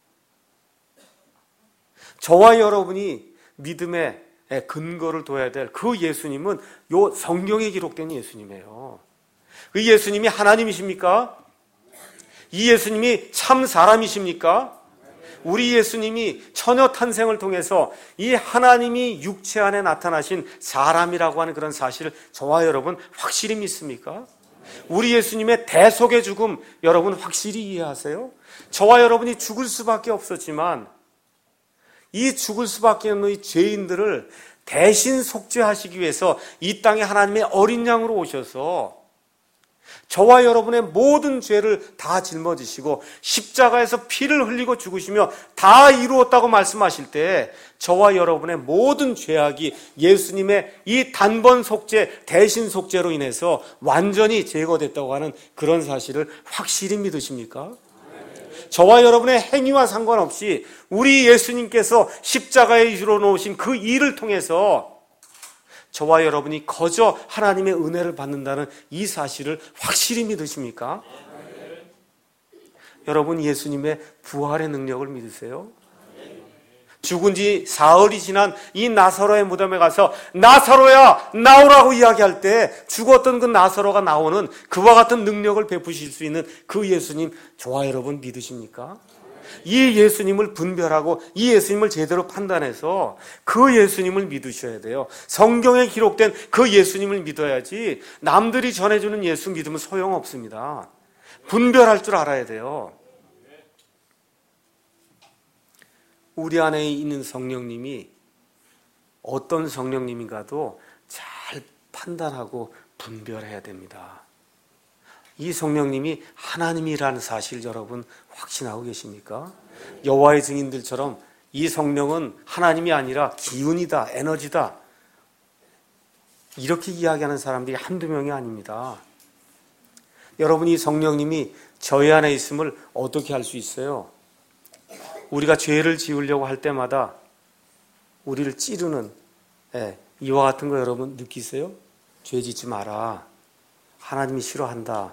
저와 여러분이 믿음의 근거를 둬야 될 그 예수님은 요 성경에 기록된 예수님이에요. 그 예수님이 하나님이십니까? 이 예수님이 참 사람이십니까? 우리 예수님이 처녀 탄생을 통해서 이 하나님이 육체 안에 나타나신 사람이라고 하는 그런 사실을 저와 여러분 확실히 믿습니까? 우리 예수님의 대속의 죽음 여러분 확실히 이해하세요? 저와 여러분이 죽을 수밖에 없었지만 이 죽을 수밖에 없는 이 죄인들을 대신 속죄하시기 위해서 이 땅에 하나님의 어린 양으로 오셔서 저와 여러분의 모든 죄를 다 짊어지시고 십자가에서 피를 흘리고 죽으시며 다 이루었다고 말씀하실 때 저와 여러분의 모든 죄악이 예수님의 이 단번 속죄, 대신 속죄로 인해서 완전히 제거됐다고 하는 그런 사실을 확실히 믿으십니까? 저와 여러분의 행위와 상관없이 우리 예수님께서 십자가에 이루어 놓으신 그 일을 통해서 저와 여러분이 거저 하나님의 은혜를 받는다는 이 사실을 확실히 믿으십니까? 네. 여러분 예수님의 부활의 능력을 믿으세요? 네. 죽은 지 사흘이 지난 이 나사로의 무덤에 가서 나사로야 나오라고 이야기할 때 죽었던 그 나사로가 나오는 그와 같은 능력을 베푸실 수 있는 그 예수님 저와 여러분 믿으십니까? 이 예수님을 분별하고 이 예수님을 제대로 판단해서 그 예수님을 믿으셔야 돼요. 성경에 기록된 그 예수님을 믿어야지 남들이 전해주는 예수 믿으면 소용없습니다. 분별할 줄 알아야 돼요. 우리 안에 있는 성령님이 어떤 성령님인가도 잘 판단하고 분별해야 됩니다. 이 성령님이 하나님이라는 사실 여러분 확신하고 계십니까? 여호와의 증인들처럼 이 성령은 하나님이 아니라 기운이다, 에너지다 이렇게 이야기하는 사람들이 한두 명이 아닙니다. 여러분 이 성령님이 저희 안에 있음을 어떻게 알 수 있어요? 우리가 죄를 지으려고 할 때마다 우리를 찌르는 예, 이와 같은 거 여러분 느끼세요? 죄 짓지 마라. 하나님이 싫어한다.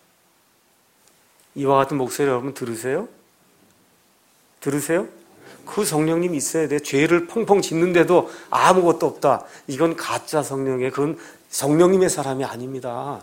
이와 같은 목소리 여러분 들으세요? 들으세요? 그 성령님이 있어야 돼. 죄를 펑펑 짓는데도 아무것도 없다. 이건 가짜 성령이에요. 그건 성령님의 사람이 아닙니다.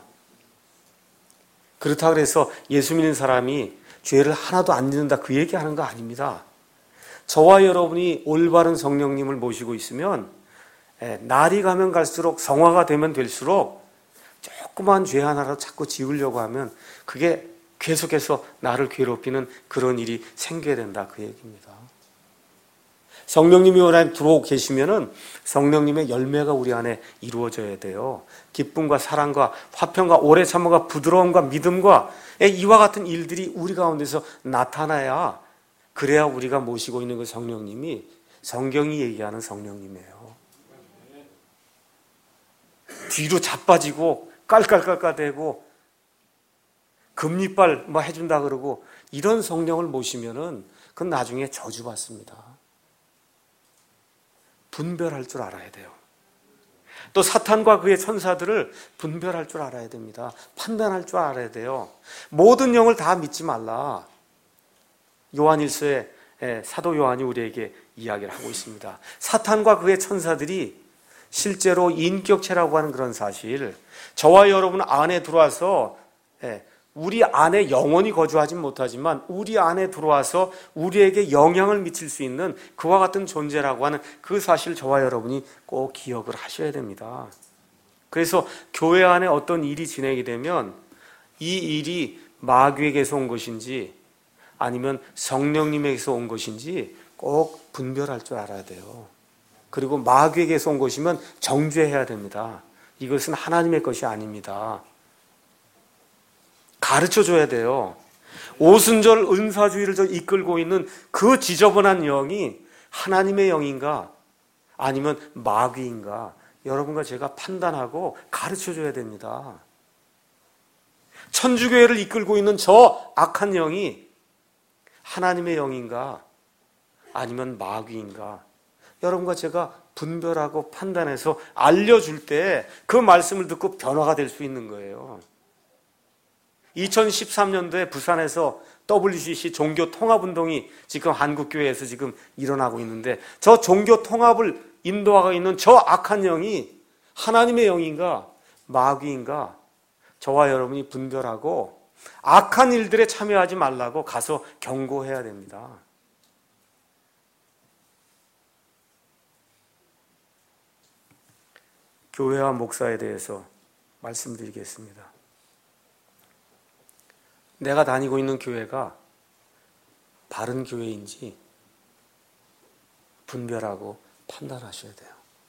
그렇다고 해서 예수 믿는 사람이 죄를 하나도 안 짓는다 그 얘기하는 거 아닙니다. 저와 여러분이 올바른 성령님을 모시고 있으면 날이 가면 갈수록 성화가 되면 될수록 조그만 죄 하나라도 자꾸 지우려고 하면 그게 계속해서 나를 괴롭히는 그런 일이 생겨야 된다 그 얘기입니다. 성령님이 우리 안에 들어오고 계시면은 성령님의 열매가 우리 안에 이루어져야 돼요. 기쁨과 사랑과 화평과 오래 참음과 부드러움과 믿음과 이와 같은 일들이 우리 가운데서 나타나야 그래야 우리가 모시고 있는 그 성령님이 성경이 얘기하는 성령님이에요. 뒤로 자빠지고 깔깔깔깔대고 금리빨 뭐 해준다 그러고 이런 성령을 모시면은 그건 나중에 저주받습니다. 분별할 줄 알아야 돼요. 또 사탄과 그의 천사들을 분별할 줄 알아야 됩니다. 판단할 줄 알아야 돼요. 모든 영을 다 믿지 말라. 요한일서에 사도 요한이 우리에게 이야기를 하고 있습니다. 사탄과 그의 천사들이 실제로 인격체라고 하는 그런 사실, 저와 여러분 안에 들어와서 우리 안에 영원히 거주하진 못하지만 우리 안에 들어와서 우리에게 영향을 미칠 수 있는 그와 같은 존재라고 하는 그 사실을 저와 여러분이 꼭 기억을 하셔야 됩니다. 그래서 교회 안에 어떤 일이 진행이 되면 이 일이 마귀에게서 온 것인지 아니면 성령님에게서 온 것인지 꼭 분별할 줄 알아야 돼요. 그리고 마귀에게서 온 것이면 정죄해야 됩니다. 이것은 하나님의 것이 아닙니다. 가르쳐줘야 돼요. 오순절 은사주의를 저 이끌고 있는 그 지저분한 영이 하나님의 영인가 아니면 마귀인가 여러분과 제가 판단하고 가르쳐줘야 됩니다. 천주교회를 이끌고 있는 저 악한 영이 하나님의 영인가 아니면 마귀인가 여러분과 제가 분별하고 판단해서 알려줄 때 그 말씀을 듣고 변화가 될 수 있는 거예요. 이천십삼 년도에 부산에서 더블유씨씨 종교통합운동이 지금 한국교회에서 지금 일어나고 있는데 저 종교통합을 인도하고 있는 저 악한 영이 하나님의 영인가 마귀인가 저와 여러분이 분별하고 악한 일들에 참여하지 말라고 가서 경고해야 됩니다. 교회와 목사에 대해서 말씀드리겠습니다. 내가 다니고 있는 교회가 바른 교회인지 분별하고 판단하셔야 돼요.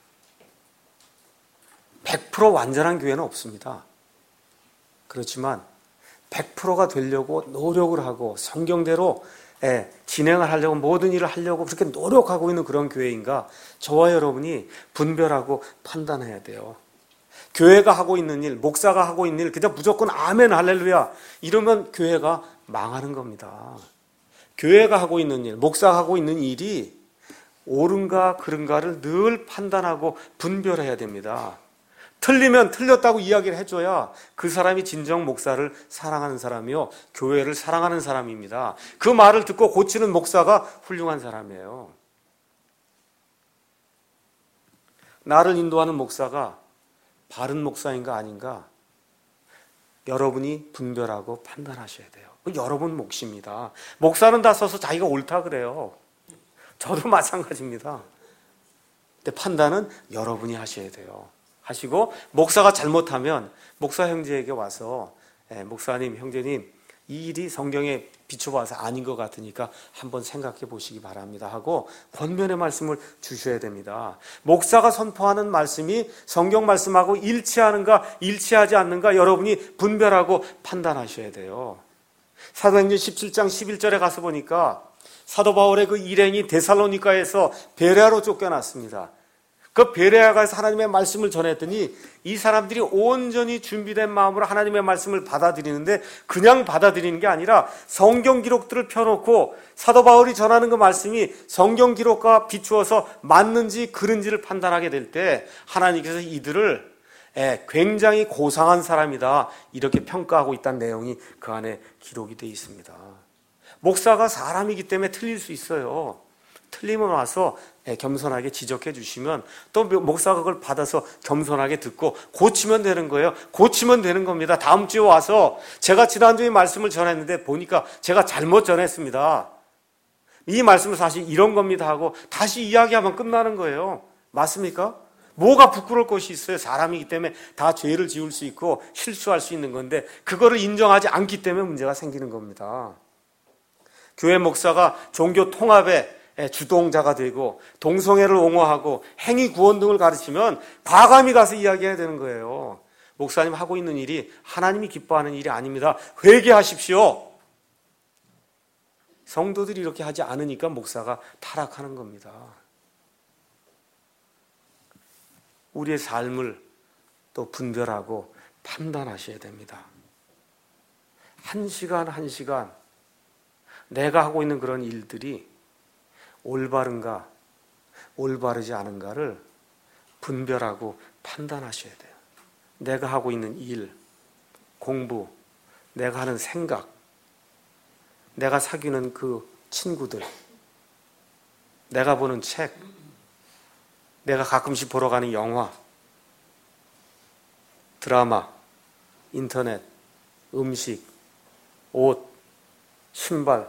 백 퍼센트 완전한 교회는 없습니다. 그렇지만 백 퍼센트가 되려고 노력을 하고 성경대로 예, 진행을 하려고 모든 일을 하려고 그렇게 노력하고 있는 그런 교회인가 저와 여러분이 분별하고 판단해야 돼요. 교회가 하고 있는 일, 목사가 하고 있는 일 그냥 무조건 아멘 할렐루야 이러면 교회가 망하는 겁니다. 교회가 하고 있는 일, 목사가 하고 있는 일이 옳은가 그른가를 늘 판단하고 분별해야 됩니다. 틀리면 틀렸다고 이야기를 해줘야 그 사람이 진정 목사를 사랑하는 사람이요 교회를 사랑하는 사람입니다. 그 말을 듣고 고치는 목사가 훌륭한 사람이에요. 나를 인도하는 목사가 바른 목사인가 아닌가 여러분이 분별하고 판단하셔야 돼요. 여러분 몫입니다. 목사는 다 써서 자기가 옳다 그래요. 저도 마찬가지입니다. 근데 판단은 여러분이 하셔야 돼요. 하시고 목사가 잘못하면 목사 형제에게 와서 예, 목사님, 형제님 이 일이 성경에 비춰봐서 아닌 것 같으니까 한번 생각해 보시기 바랍니다 하고 권면의 말씀을 주셔야 됩니다. 목사가 선포하는 말씀이 성경 말씀하고 일치하는가 일치하지 않는가 여러분이 분별하고 판단하셔야 돼요. 사도행전 십칠 장 십일 절에 가서 보니까 사도 바울의 그 일행이 데살로니가에서 베레아로 쫓겨났습니다. 그 베레아가에서 하나님의 말씀을 전했더니 이 사람들이 온전히 준비된 마음으로 하나님의 말씀을 받아들이는데 그냥 받아들이는 게 아니라 성경 기록들을 펴놓고 사도 바울이 전하는 그 말씀이 성경 기록과 비추어서 맞는지 그른지를 판단하게 될 때 하나님께서 이들을 굉장히 고상한 사람이다 이렇게 평가하고 있다는 내용이 그 안에 기록이 되어 있습니다. 목사가 사람이기 때문에 틀릴 수 있어요. 틀리면 와서 겸손하게 지적해 주시면 또 목사가 그걸 받아서 겸손하게 듣고 고치면 되는 거예요. 고치면 되는 겁니다. 다음 주에 와서 제가 지난주에 말씀을 전했는데 보니까 제가 잘못 전했습니다. 이 말씀은 사실 이런 겁니다 하고 다시 이야기하면 끝나는 거예요. 맞습니까? 뭐가 부끄러울 것이 있어요. 사람이기 때문에 다 죄를 지을 수 있고 실수할 수 있는 건데 그거를 인정하지 않기 때문에 문제가 생기는 겁니다. 교회 목사가 종교 통합에 주동자가 되고 동성애를 옹호하고 행위 구원 등을 가르치면 과감히 가서 이야기해야 되는 거예요. 목사님 하고 있는 일이 하나님이 기뻐하는 일이 아닙니다. 회개하십시오. 성도들이 이렇게 하지 않으니까 목사가 타락하는 겁니다. 우리의 삶을 또 분별하고 판단하셔야 됩니다. 한 시간 한 시간 내가 하고 있는 그런 일들이 올바른가 올바르지 않은가를 분별하고 판단하셔야 돼요. 내가 하고 있는 일, 공부, 내가 하는 생각, 내가 사귀는 그 친구들, 내가 보는 책, 내가 가끔씩 보러 가는 영화, 드라마, 인터넷, 음식, 옷, 신발,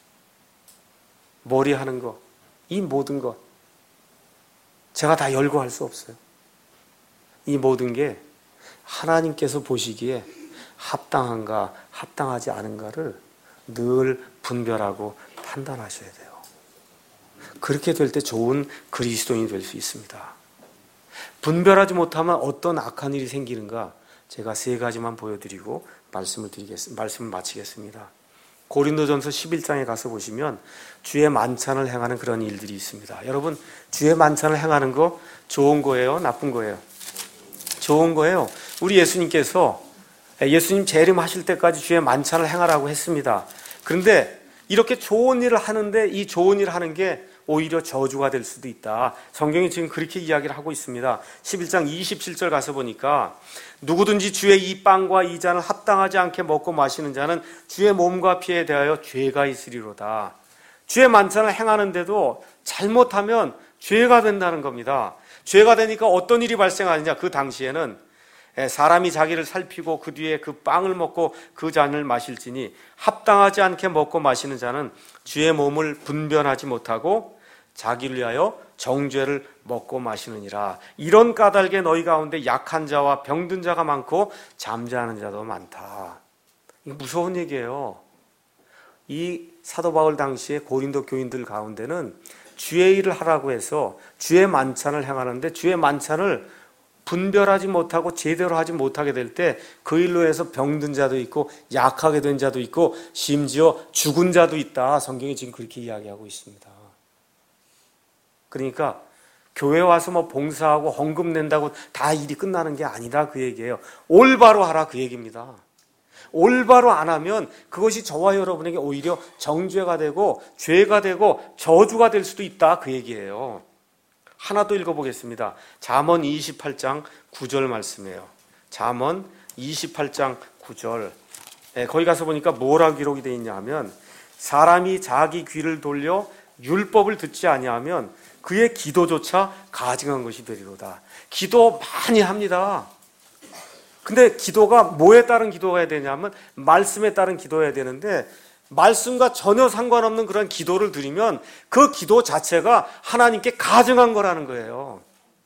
머리 하는 거, 이 모든 것 제가 다 열거할 수 없어요. 이 모든 게 하나님께서 보시기에 합당한가 합당하지 않은가를 늘 분별하고 판단하셔야 돼요. 그렇게 될 때 좋은 그리스도인이 될 수 있습니다. 분별하지 못하면 어떤 악한 일이 생기는가 제가 세 가지만 보여드리고 말씀을 드리겠습니다. 말씀을 마치겠습니다. 고린도전서 십일 장에 가서 보시면 주의 만찬을 행하는 그런 일들이 있습니다. 여러분, 주의 만찬을 행하는 거 좋은 거예요? 나쁜 거예요? 좋은 거예요. 우리 예수님께서 예수님 재림하실 때까지 주의 만찬을 행하라고 했습니다. 그런데 이렇게 좋은 일을 하는데 이 좋은 일을 하는 게 오히려 저주가 될 수도 있다. 성경이 지금 그렇게 이야기를 하고 있습니다. 십일 장 이십칠 절 가서 보니까 누구든지 주의 이 빵과 이 잔을 합당하지 않게 먹고 마시는 자는 주의 몸과 피에 대하여 죄가 있으리로다. 주의 만찬을 행하는데도 잘못하면 죄가 된다는 겁니다. 죄가 되니까 어떤 일이 발생하느냐. 그 당시에는 사람이 자기를 살피고 그 뒤에 그 빵을 먹고 그 잔을 마실지니 합당하지 않게 먹고 마시는 자는 주의 몸을 분별하지 못하고 자기를 위하여 정죄를 먹고 마시느니라. 이런 까닭에 너희 가운데 약한 자와 병든 자가 많고 잠자는 자도 많다. 이거 무서운 얘기예요. 이 사도 바울 당시에 고린도 교인들 가운데는 주의 일을 하라고 해서 주의 만찬을 행하는데 주의 만찬을 분별하지 못하고 제대로 하지 못하게 될 때 그 일로 해서 병든 자도 있고 약하게 된 자도 있고 심지어 죽은 자도 있다. 성경이 지금 그렇게 이야기하고 있습니다. 그러니까 교회 와서 뭐 봉사하고 헌금 낸다고 다 일이 끝나는 게 아니다 그 얘기예요. 올바로 하라 그 얘기입니다. 올바로 안 하면 그것이 저와 여러분에게 오히려 정죄가 되고 죄가 되고 저주가 될 수도 있다 그 얘기예요. 하나 더 읽어보겠습니다. 잠언 이십팔 장 구 절 말씀이에요. 잠언 이십팔 장 구 절. 네, 거기 가서 보니까 뭐라고 기록이 되어 있냐 하면 사람이 자기 귀를 돌려 율법을 듣지 아니하면 그의 기도조차 가증한 것이 되리로다. 기도 많이 합니다. 근데 기도가 뭐에 따른 기도가 해야 되냐면 말씀에 따른 기도해야 되는데 말씀과 전혀 상관없는 그런 기도를 드리면 그 기도 자체가 하나님께 가증한 거라는 거예요.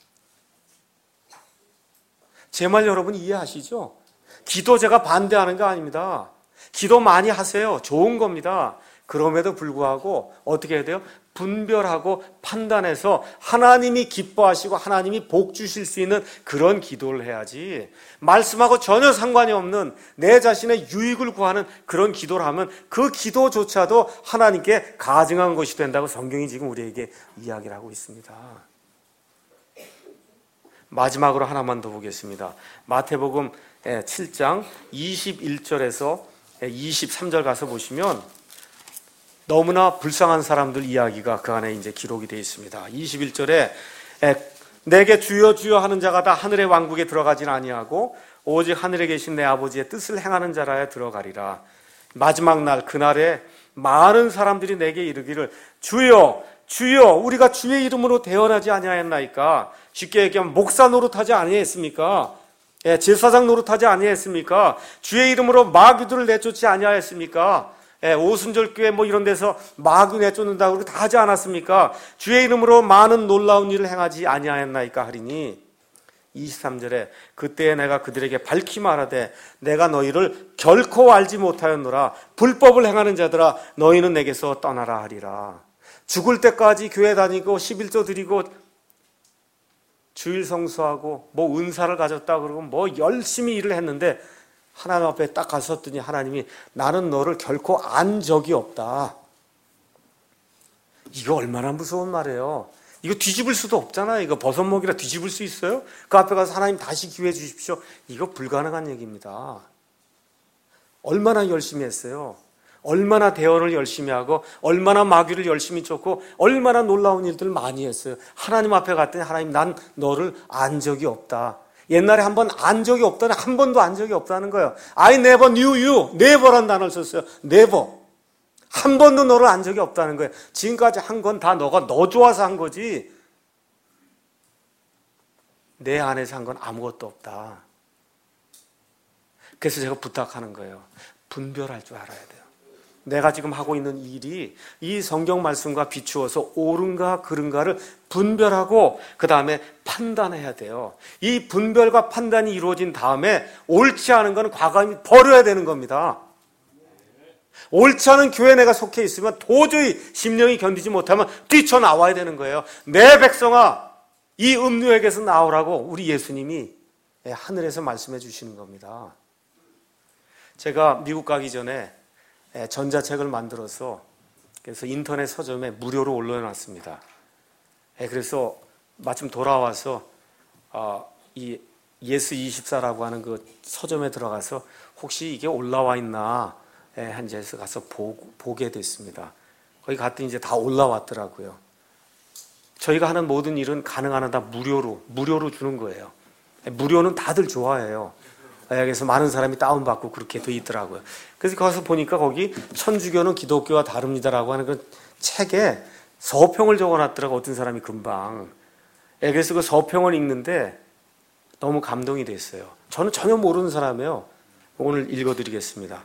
제 말 여러분 이해하시죠? 기도 제가 반대하는 거 아닙니다. 기도 많이 하세요. 좋은 겁니다. 그럼에도 불구하고 어떻게 해야 돼요? 분별하고 판단해서 하나님이 기뻐하시고 하나님이 복 주실 수 있는 그런 기도를 해야지 말씀하고 전혀 상관이 없는 내 자신의 유익을 구하는 그런 기도를 하면 그 기도조차도 하나님께 가증한 것이 된다고 성경이 지금 우리에게 이야기를 하고 있습니다. 마지막으로 하나만 더 보겠습니다. 마태복음 칠 장 이십일 절에서 이십삼 절 가서 보시면 너무나 불쌍한 사람들 이야기가 그 안에 이제 기록이 되어 있습니다. 이십일 절에 내게 주여 주여 하는 자가 다 하늘의 왕국에 들어가진 아니하고 오직 하늘에 계신 내 아버지의 뜻을 행하는 자라야 들어가리라. 마지막 날 그날에 많은 사람들이 내게 이르기를 주여 주여 우리가 주의 이름으로 대언하지 아니하였나이까. 쉽게 얘기하면 목사 노릇하지 아니했습니까? 예, 제사장 노릇하지 아니했습니까? 주의 이름으로 마귀들을 내쫓지 아니하였습니까? 예, 오순절교회 뭐 이런 데서 마귀 내쫓는다고 그러고 다 하지 않았습니까? 주의 이름으로 많은 놀라운 일을 행하지 아니하였나이까 하리니 이십삼 절에 그때에 내가 그들에게 밝히 말하되 내가 너희를 결코 알지 못하였노라. 불법을 행하는 자들아 너희는 내게서 떠나라 하리라. 죽을 때까지 교회 다니고 십일조 드리고 주일 성수하고 뭐 은사를 가졌다 그러고 뭐 열심히 일을 했는데 하나님 앞에 딱 갔었더니 하나님이 나는 너를 결코 안 적이 없다. 이거 얼마나 무서운 말이에요. 이거 뒤집을 수도 없잖아요. 이거 버섯먹이라 뒤집을 수 있어요? 그 앞에 가서 하나님 다시 기회 주십시오. 이거 불가능한 얘기입니다. 얼마나 열심히 했어요. 얼마나 대언을 열심히 하고 얼마나 마귀를 열심히 쫓고 얼마나 놀라운 일들을 많이 했어요. 하나님 앞에 갔더니 하나님 난 너를 안 적이 없다. 옛날에 한 번 안 적이 없다는 한 번도 안 적이 없다는 거예요. I never knew you. never란 단어를 썼어요. never. 한 번도 너를 안 적이 없다는 거예요. 지금까지 한 건 다 너가 너 좋아서 한 거지 내 안에서 한 건 아무것도 없다. 그래서 제가 부탁하는 거예요. 분별할 줄 알아야 돼요. 내가 지금 하고 있는 일이 이 성경 말씀과 비추어서 옳은가 그른가를 분별하고 그 다음에 판단해야 돼요. 이 분별과 판단이 이루어진 다음에 옳지 않은 건 과감히 버려야 되는 겁니다. 옳지 않은 교회에 내가 속해 있으면 도저히 심령이 견디지 못하면 뛰쳐나와야 되는 거예요. 내 백성아, 이 음료에게서 나오라고 우리 예수님이 하늘에서 말씀해 주시는 겁니다. 제가 미국 가기 전에 전자책을 만들어서 그래서 인터넷 서점에 무료로 올려놨습니다. 그래서 마침 돌아와서 이 예스 이십사라고 하는 그 서점에 들어가서 혹시 이게 올라와 있나 한지에서 가서 보, 보게 됐습니다. 거기 갔더니 이제 다 올라왔더라고요. 저희가 하는 모든 일은 가능한 한 다 무료로 무료로 주는 거예요. 무료는 다들 좋아해요. 그래서 많은 사람이 다운받고 그렇게 돼 있더라고요. 그래서 가서 보니까 거기 천주교는 기독교와 다릅니다라고 하는 그 책에 서평을 적어놨더라고, 어떤 사람이 금방. 그래서 그 서평을 읽는데 너무 감동이 됐어요. 저는 전혀 모르는 사람이에요. 오늘 읽어드리겠습니다.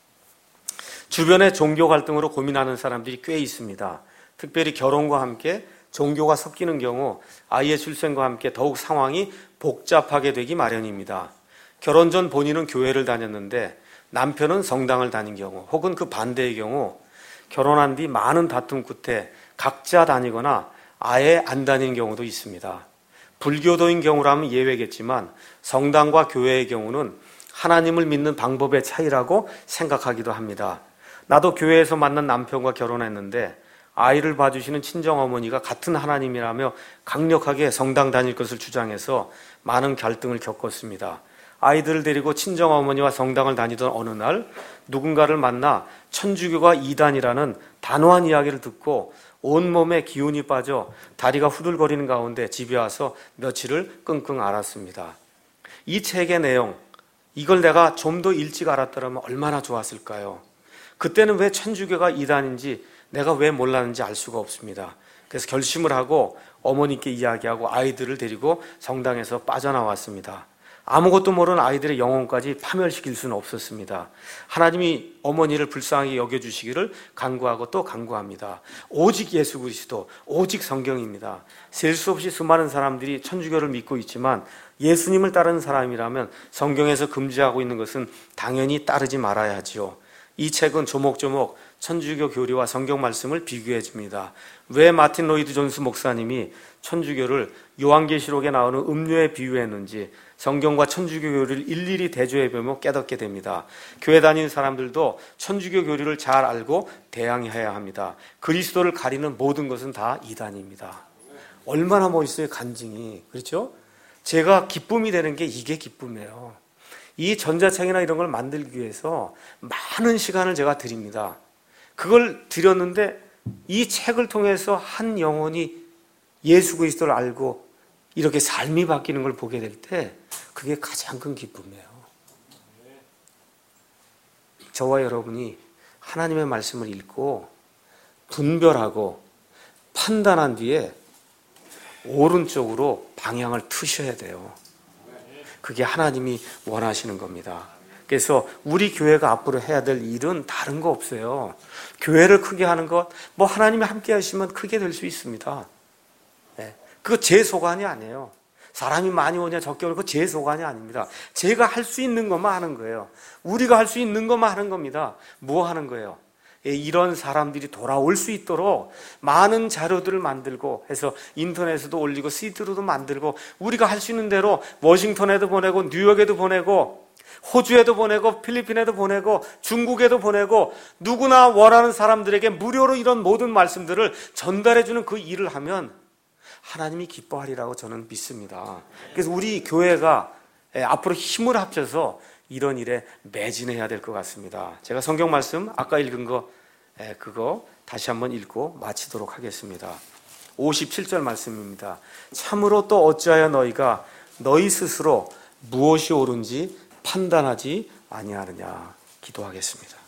주변에 종교 갈등으로 고민하는 사람들이 꽤 있습니다. 특별히 결혼과 함께 종교가 섞이는 경우 아이의 출생과 함께 더욱 상황이 복잡하게 되기 마련입니다. 결혼 전 본인은 교회를 다녔는데 남편은 성당을 다닌 경우, 혹은 그 반대의 경우 결혼한 뒤 많은 다툼 끝에 각자 다니거나 아예 안 다니는 경우도 있습니다. 불교도인 경우라면 예외겠지만 성당과 교회의 경우는 하나님을 믿는 방법의 차이라고 생각하기도 합니다. 나도 교회에서 만난 남편과 결혼했는데 아이를 봐주시는 친정어머니가 같은 하나님이라며 강력하게 성당 다닐 것을 주장해서 많은 갈등을 겪었습니다. 아이들을 데리고 친정어머니와 성당을 다니던 어느 날 누군가를 만나 천주교가 이단이라는 단호한 이야기를 듣고 온몸에 기운이 빠져 다리가 후들거리는 가운데 집에 와서 며칠을 끙끙 앓았습니다. 이 책의 내용, 이걸 내가 좀 더 일찍 알았더라면 얼마나 좋았을까요? 그때는 왜 천주교가 이단인지 내가 왜 몰랐는지 알 수가 없습니다. 그래서 결심을 하고 어머니께 이야기하고 아이들을 데리고 성당에서 빠져나왔습니다. 아무것도 모르는 아이들의 영혼까지 파멸시킬 수는 없었습니다. 하나님이 어머니를 불쌍하게 여겨주시기를 간구하고 또 간구합니다. 오직 예수 그리스도, 오직 성경입니다. 셀 수 없이 수많은 사람들이 천주교를 믿고 있지만 예수님을 따르는 사람이라면 성경에서 금지하고 있는 것은 당연히 따르지 말아야 하지요. 이 책은 조목조목 천주교 교리와 성경 말씀을 비교해 줍니다. 왜 마틴 로이드 존스 목사님이 천주교를 요한계시록에 나오는 음료에 비유했는지 성경과 천주교 교리를 일일이 대조해 보면 깨닫게 됩니다. 교회 다니는 사람들도 천주교 교리를 잘 알고 대항해야 합니다. 그리스도를 가리는 모든 것은 다 이단입니다. 얼마나 멋있어요, 간증이. 그렇죠? 제가 기쁨이 되는 게 이게 기쁨이에요. 이 전자책이나 이런 걸 만들기 위해서 많은 시간을 제가 드립니다. 그걸 드렸는데 이 책을 통해서 한 영혼이 예수 그리스도를 알고 이렇게 삶이 바뀌는 걸 보게 될 때 그게 가장 큰 기쁨이에요. 저와 여러분이 하나님의 말씀을 읽고 분별하고 판단한 뒤에 오른쪽으로 방향을 트셔야 돼요. 그게 하나님이 원하시는 겁니다. 그래서 우리 교회가 앞으로 해야 될 일은 다른 거 없어요. 교회를 크게 하는 것, 뭐 하나님이 함께 하시면 크게 될 수 있습니다. 네. 그거 제 소관이 아니에요. 사람이 많이 오냐 적게 오냐 그거 제 소관이 아닙니다. 제가 할 수 있는 것만 하는 거예요. 우리가 할 수 있는 것만 하는 겁니다. 뭐 하는 거예요? 이런 사람들이 돌아올 수 있도록 많은 자료들을 만들고 해서 인터넷에도 올리고 시트로도 만들고 우리가 할 수 있는 대로 워싱턴에도 보내고 뉴욕에도 보내고 호주에도 보내고 필리핀에도 보내고 중국에도 보내고 누구나 원하는 사람들에게 무료로 이런 모든 말씀들을 전달해주는 그 일을 하면 하나님이 기뻐하리라고 저는 믿습니다. 그래서 우리 교회가 앞으로 힘을 합쳐서 이런 일에 매진해야 될 것 같습니다. 제가 성경 말씀 아까 읽은 거 그거 다시 한번 읽고 마치도록 하겠습니다. 오십칠 절 말씀입니다. 참으로 또 어찌하여 너희가 너희 스스로 무엇이 옳은지 판단하지 아니하느냐. 기도하겠습니다.